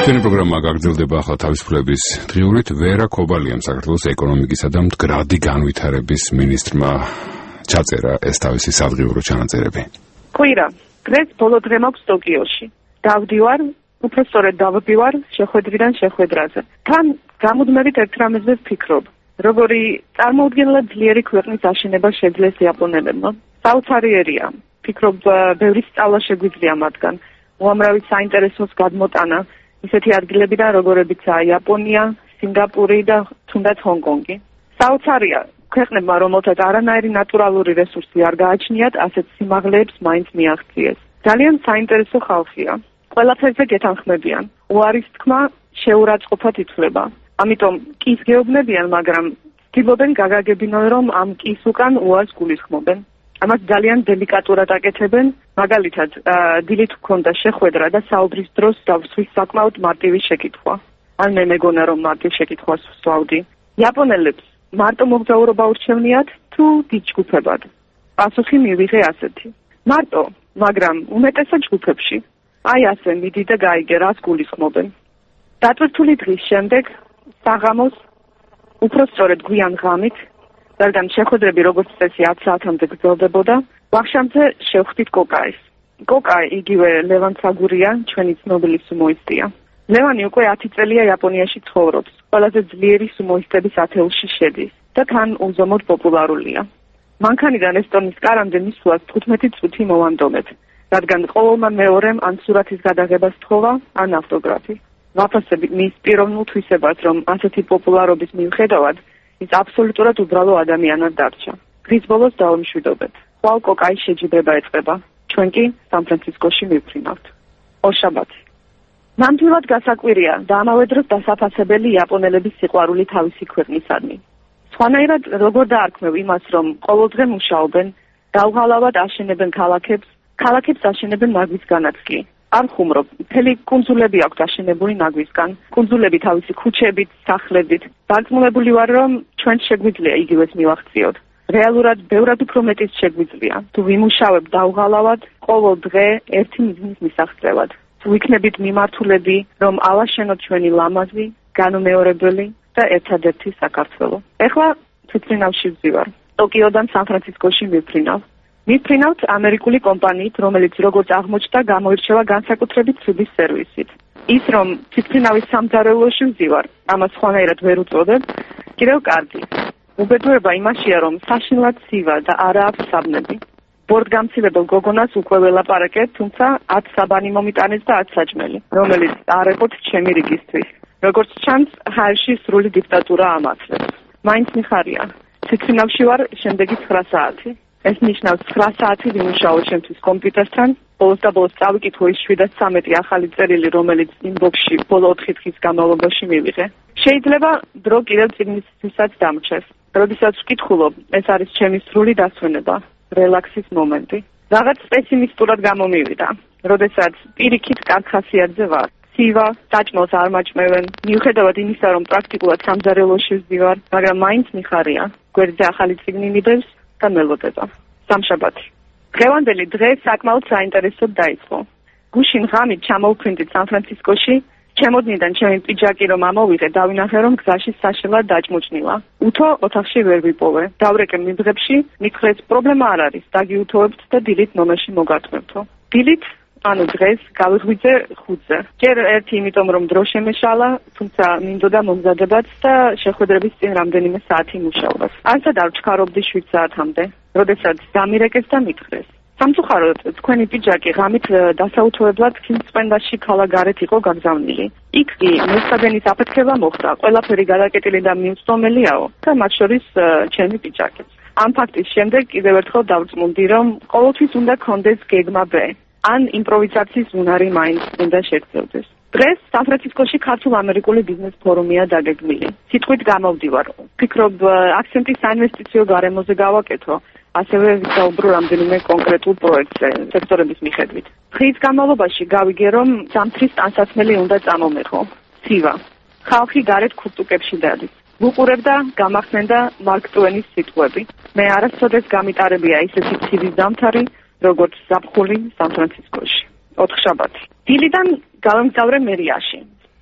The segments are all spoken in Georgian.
ჩვენი პროგრამა გაგრძელდება ახლა თავისუფლების დღიურით. ვერა ქობალიამ, საქართველოს ეკონომიკისა და მდგრადი განვითარების მინისტრმა ჩაწერა ეს თავისი სადღიურო ჩანაწერები. ყვირა, დღეს ბოლო დღე მაქვს ტოკიოში. დავდივარ, უფრო სწორედ დავდივარ შეხვედრიდან შეხვედრაზე. თან გამუდმებით ერთ რამეზე ვფიქრობ. როგორი წარმოუდგენლად ძლიერი ქვეყნის აშენება შეძლეს იაპონელებმა. საოცარიერია. ვფიქრობ, ბევრი სწავლა შეგვიძლია მათგან. უამრავი საინტერესოს გადმოტანა ისეთი ადგილებიდან, როგორებიცაა იაპონია, სინგაპური და თუნდაც ჰონგ-კონგი. საოცარია ქვეყნებმა, რომელთაც არანაირი ნატურალური რესურსი არ გააჩნიათ, ასეთ სიმაღლეებს მაინც მიაღწიეს. ძალიან საინტერესო ხალხია. ყველაფერზე გეთანხმებიან. უარის თქმა შეურაცხყოფად ითვლება. ამიტომ კის გეუბნებიან, მაგრამ ცდილობენ გაგაგებინონ, რომ ამ კის უკან უარს გულისხმობენ. ამას ძალიან დელიკატურად აკეთებენ. მაგალითად, დილით გქონდა შეხვედრა და საუბრის დროს დავსვის საკმაოდ მარტივი შეკითხვა. ან მე მეგონა, რომ მარტივ შეკითხვას ვსვავდი. იაპონელებს მარტო მოგზაურობა ურჩევნიათ თუ დიდ ჯგუფებად? პასუხი მივიღე ასეთი. მარტო, მაგრამ უმეტესად ჯგუფებში. აი ასე მიდი და გაიგე, რას გულისხმობენ. დატვირთული დღის შემდეგ, საღამოს, უფრო სწორედ გვიან ღამით, რადგან შეხვედრები როგორც წესი 10 საათამდე გრძელდებოდა, ვახშამზე შევხვდით კოკაის. კოკა იგივე ლევან საგურია, ჩვენი ცნობილი სუმოისტია. ლევანი უკვე 10 წელია იაპონიაში ცხოვრობს. ყველაზე ძლიერი სუმოისტების ათეულში შედის და თან უზომოდ პოპულარულია. მანქანიდან ესტონის კარამდე მისვლას 15 წუთი მოვანდომეთ, რადგან ყოველმა მეორემ ან სურათის გადაღებას თხოვა, ან ავტოგრაფი. ვაფასებ მის პიროვნულ თვისებას, რომ ასეთი პოპულარობის მიუხედავად ის აბსოლუტურად უბრალო ადამიანად დარჩა. დღის ბოლოს დავამშვიდობეთ. ხვალ კოკაის შეჯიბრება ეწყება. ჩვენ კი სან-ფრანცისკოში მივფრინავთ. ორშაბათი. ნამდვილად გასაკვირია და ამავე დროს დასაფასებელი იაპონელების სიყვარული თავისი ქვეყნისადმი. სხვანაირად როგორ დაარქმევ იმას, რომ ყოველდღე მუშაობენ, დაუღალავად აშენებენ ქალაქებს აშენებენ ნაგვისგანაც კი. არ ხუმრობ, მთელი კუნძულები აქვთ აშენებული ნაგვისგან. კუნძულები თავისი ქუჩებით, სახლებით. დარწმუნებული ვარ, რომ ჩვენ შეგვიძლია იგივეს მივახციოთ. რეალურად ბევრად უფრო მეტის შეგვიძლია. თუ ვიმუშავებ დაუღალავად, ყოველ დღე ერთი მიზნის მისაღწევად. თუ ვიქნებით მიმართულები, რომ ავაშენოთ ჩვენი ლამაზი, განუმეორებელი და ერთადერთი საქართველო. ეხლა თვითმფრინავში ვზივარ. ტოკიოდან სან-ფრანცისკოში მივფრინავ. მივფრინავთ ამერიკული კომპანიით, რომელიც როგორც აღმოჩნდა, გამოირჩევა განსაკუთრებით ცუდი სერვისით. ის, რომ თვითმფრინავის სამზარეულოში ვზივარ, ამას სხვანაირად ვერ უწოდებ, კიდევ კარგი. უბედურება იმაშია, რომ საშინლად ცივა და არა აქვს საბნები. ბორტგამცილებელ გოგონას უკვე ველაპარაკეთ, თუმცა 10 საბანი მომიტანეს და 10 საჭმელი, რომელიც არ ეყოთ ჩემი რიგისთვის. როგორც ჩანს, ჰაერში სრული დიქტატურა ამაცლებს. მაინც მიხარია. თვითმფრინავში ვარ შემდეგი 9 საათი. ეს ნიშნავს 9 საათი ვიმუშაო ჩემთვის კომპიუტერთან, ბოლოს და ბოლოს წავიკითხო ის 713 ახალი წერილი, რომელიც ინბოქსში ბოლო 4 დღის განმავლობაში მივიღე. შეიძლება დრო კიდევ წიგნისთვისაც დამრჩეს. როდესაც ვკითხულობ, ეს არის ჩემი სრული დასვენება, რელაქსის მომენტი. რაღაც პესიმისტურად გამომივიდა, როდესაც პირიქით კარგ ხასიათზე ვარ. ცივა, საჭმელს არ მაჭმევენ, მიუხედავად იმისა, რომ პრაქტიკულად სამზარეულოში ვზივარ, მაგრამ მაინც მიხარია. გვერდზე ახალი წიგნი მიდევს და მელოდება. სამშაბათი. დღევანდელი დღე საკმაოდ საინტერესოდ დაიწყო. გუშინ ღამით ჩამოვფრინდით სან-ფრანცისკოში, ჩემოდნიდან ჩემი პიჯაკი რომ ამოვიღე, დავინახე, რომ გზაში საშელად დაჭმუჭნილა. უთო ოთახში ვერ ვიპოვე. დავრეკე მიბღებში, მითხრეს პრობლემა არ არის, დაგიუთოვებთ და დილით ნომერში მოგატყვევთო. დილით, ანუ დღეს გავიღვიძე 5-ზე. ჯერ ერთი იმიტომ, რომ დრო შემეშალა, თუმცა მინდოდა მომზადებაც და შეხვედრების წინ რამდენიმე საათი მუშაობას. არცად არ ვჩქარობდი 7 საათამდე, როდესაც დამირეკეს და მითხრეს. სამწუხაროდ, თქვენი პიჯაკი ღამით დასაუთოებლად წვენდაში ქალაქგარეთ იყო გაგზავნილი. იქ კი მოსწადენის აფეთქება მოხდა, ყველაფერი გადაკეტილი და მიუწვდომელიაო და მათ შორის ჩემი პიჯაკიც. ამ ფაქტის შემდეგ კიდევ ერთხელ დავწმუნდი, რომ ყოველთვის უნდა გქონდეს გეგმა B. ან იმპროვიზაციის უნარი მაინც უნდა შეგრძელდეს. დღეს სან-ფრანცისკოში ქართულ-ამერიკული ბიზნეს ფორუმია დაგეგმილი. სიტყვით გამოვდივარ. ვფიქრობ, აქცენტი საინვესტიციო გარემოზე გავაკეთო. ასევე ვისაუბრო რამდენიმე კონკრეტულ პროექტზე, სექტორების მიხედვით. დღის განმავლობაში გავიგე, რომ ზამთრის ტანსაცმელი უნდა წამომეხო. ცივა. ხალხი გარეთ ქურტუკებში დადის. ვუყურებ და გამახსენდა მარკ ტვენის სიტყვები. მე არასოდეს გამიტარებია ისეთი ცივის ზამთარი, როგორც ზაფხული სან-ფრანცისკოში. ოთხშაბათი. დილიდან გავემგზავრე მერიაში.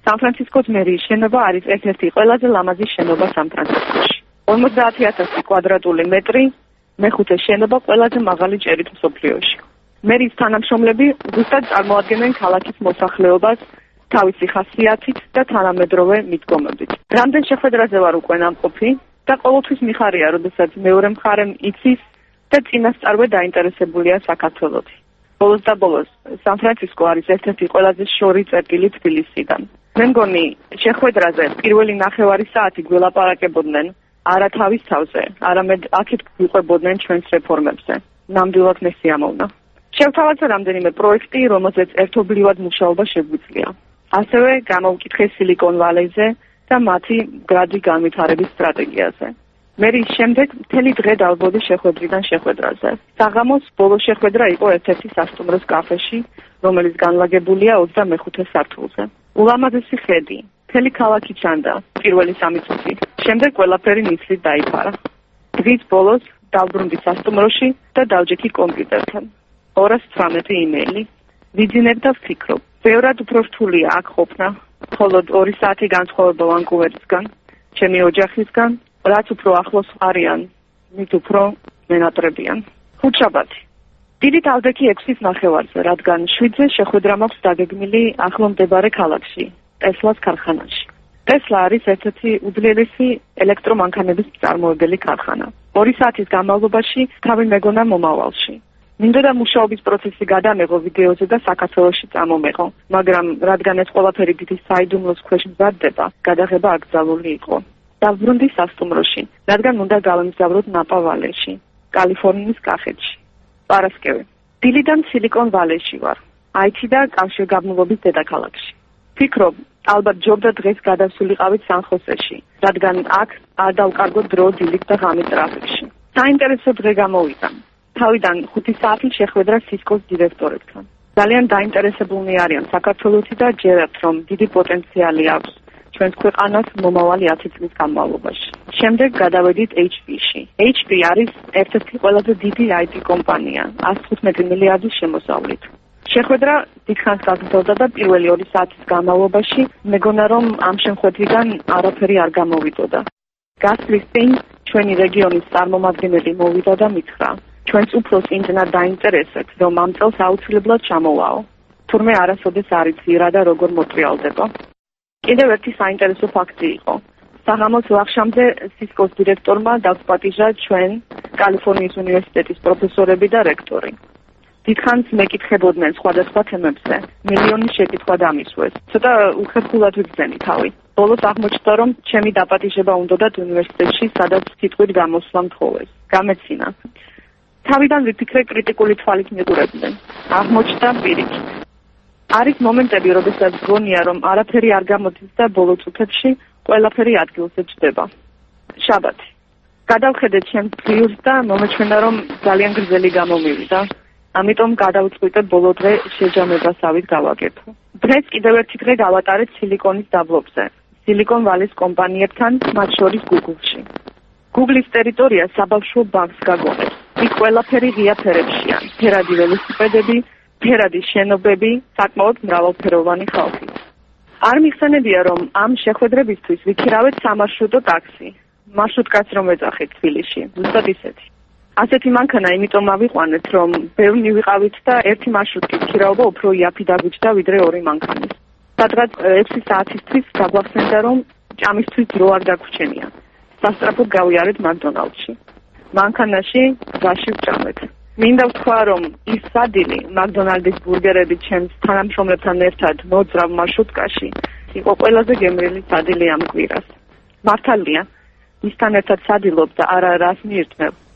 სან-ფრანცისკოს მერიის შენობა არის ერთ-ერთი ყველაზე ლამაზი შენობა სან-ფრანცისკოში. 50,000 კვადრატული მეტრი, მეხუთე შენობა ყველაზე მაღალი ჭერით მსოფლიოში. მერიის თანამშრომლები ზუსტად წარმოადგენენ ქალაქის მოსახლეობას თავისი ხასიათით და თანამედროვე მიდგომებით. რამდენ შეხვედრაზე ვარ უკვე ნამყოფი და ყოველთვის მიხარია, როდესაც მეორე მხარემ იცის და წინასწარვე დაინტერესებულია საქართველოთი. ბოლოს და ბოლოს, სან-ფრანცისკო არის ერთ-ერთი ყველაზე შორი წერტილი თბილისიდან. მე მგონი, შეხვედრაზე პირველი ნახევარი საათი გველაპარაკებოდნენ არა თავის თავზე, არამედ აქეთ გვიყვებოდნენ ჩვენს რეფორმებზე. ნამდვილად მე სიამოვნა. შევთავაზე რამდენიმე პროექტი, რომელზეც ერთობლივად მუშაობა შეგვიძლია. ასევე გამოვკითხე სილიკონ ვალეზე და მათი მდგრადი განვითარების სტრატეგიაზე. მერიის შემდეგ მთელი დღე დავბოდი შეხვედრიდან შეხვედრაზე. საღამოს ბოლო შეხვედრა იყო ერთ-ერთი სასტუმროს კაფეში, რომელიც განლაგებულია 25-ე სართულზე. ულამაზესი ხედი, მთელი ქალაქი ჩანდა პირველი 3 წუთი. შემდეგ ყველაფერი ნიცლით დაიფარა. დღის ბოლოს დავბრუნდი სასტუმროში და დავჯექი კომპიუტერთან. 218 იმეილი. ვიძინებ და ვფიქრობ. ბევრად უფრო რთულია აქ ყოფნა, მხოლოდ 2 საათი განსხვავება ვანკუვერისგან, ჩემი ოჯახისგან, რაც უფრო ახლოს არიან, მით უფრო მენატრებიან. ხუთშაბათი. დიდი დავდექი 6-ის ნახევარზე, რადგან 7-ზე შეხვედრა მაქვს დაგეგმილი ახლო მდებარე ქალაქში, ტესლას ქარხანაში. ტესლა არის ერთ-ერთი უძლიერესი ელექტრომანქანების მწარმოებელი ქარხანა. 2 საათის განმავლობაში თავი მეგონა მომავალში. მინდოდა მუშაობის პროცესი გადამეღო ვიდეოზე და საქართველოში წამომეღო, მაგრამ რადგან ეს ყველაფერი დიდი საიდუმლოს ქვეშ მზადდება, გადაღება აკრძალული იყო. დავბრუნდი სასტუმროში, რადგან უნდა გავემგზავროთ ნაპა ვალეში, კალიფორნიის კახეთში. პარასკევი. დილიდან სილიკონ ვალეში ვარ, IT და კავშირგაბმულობის დედაქალაქში. ფიქრობ, ალბათ ჯობდა დღეს გადავსულიყავით სან-ხოსეში, რადგან აქ არ დავკარგო დრო დილით და ღამით ტრაფიკში. საინტერესო დღე გამოვიდა. თავიდან 5 საათი შეხვედრა სისკოს დირექტორებთან. ძალიან დაინტერესებულნი არიან საქართველოში და ჯერათ, რომ დიდი პოტენციალი აქვს ჩვენს ქვეყანას მომავალი 10 წლის განმავლობაში. შემდეგ გადავედით HP-ში. HP არის ერთ-ერთი ყველაზე დიდი IT კომპანია, 115 მილიარდის შემოსავლით. შეხვედრა დიდხანს გაგრძელდა და პირველი 2 საათის განმავლობაში მეგონა, რომ ამ შემთხვევიდან არაფერი არ გამოვიდოდა. გასვლის წინ ჩვენი რეგიონის წარმომადგენელი მოვიდა და მითხრა: ჩვენს უფროს იმდენად დაინტერესეთ, რომ ამ წელს აუცილებლად ჩამოვაო. თურმე არასოდეს არ იცი რა და როგორ მოტრიალდება. კიდევ ერთი საინტერესო ფაქტი იყო. საღამოს ვახშამზე სისკოს დირექტორმა დავსპატიჟა ჩვენ კალიფორნიის უნივერსიტეტის პროფესორები და რექტორი. დიდხანს მეკითხებოდნენ სხვადასხვა თემებზე. მილიონი შეკითხვა დამისვეს. ცოტა უხერხულად ვიგრძენი თავი. ბოლოს აღმოჩნდა, რომ ჩემი დაპატიჟება უნდოდათ უნივერსიტეტში, სადაც სიტყვით გამოსვლა მთხოვეს. გამეცინა. თავიდან ვიფიქრე კრიტიკული თვალით მიყურებდნენ. აღმოჩნდა პირიქით. არის მომენტები, როდესაც გონია, რომ არაფერი არ გამოდის და ბოლო წუთებში ყველაფერი ადგილზე ჯდება. შაბათი. გადავხედე ჩემს ციურს და მომეჩვენა, რომ ძალიან გრძელი გამომივიდა. ამიტომ გადავწყვიტე ბოლო დღე შეჯამებასავით გავაკეთო. დღეს კიდევ ერთი დღე გავატარეთ სილიკონის დაბლობზე. სილიკონ ვალის კომპანიებთან, მათ შორის Google-ში. Google-ის ტერიტორია საბავშვო ბაღს გაგონებს. იქ ყველაფერი ღია ფერებშია. ფერადი ველოსიპედები, ფერადი შენობები, საკმაოდ მრავალფეროვანი ხალხი. არ მიხსენებია, რომ ამ შეხვედრებისთვის ვიქირავეთ სამარშრუტო ტაქსი. მარშრუტკაც რომ ეძახით თბილისში, ზუსტად ისეთი. ასეთი მანქანა იმიტომ ავიყვანეთ, რომ ბევრი ვიყავით და ერთი მარშრუტის ქირაობა უფრო იაფი დაგვიჯდა ვიდრე 2 მანქანის. სადღაც 6 საათისთვის გაგვახსენდა, რომ ჭამისთვის დრო არ დაგვრჩენია. სასწრაფოდ გავიარეთ მაკდონალდში. მანქანაში გზაში ვჭამეთ. მინდა ვთქვა, რომ ის სადილი, მაკდონალდის ბურგერები ჩემს თანამშრომლებთან ერთად მოძრავ მარშრუტკაში, იყო ყველაზე გემრიელი სადილი ამ კვირას. მართალია, ისთან ერთად სადილობ და არა რას მიირთმევ.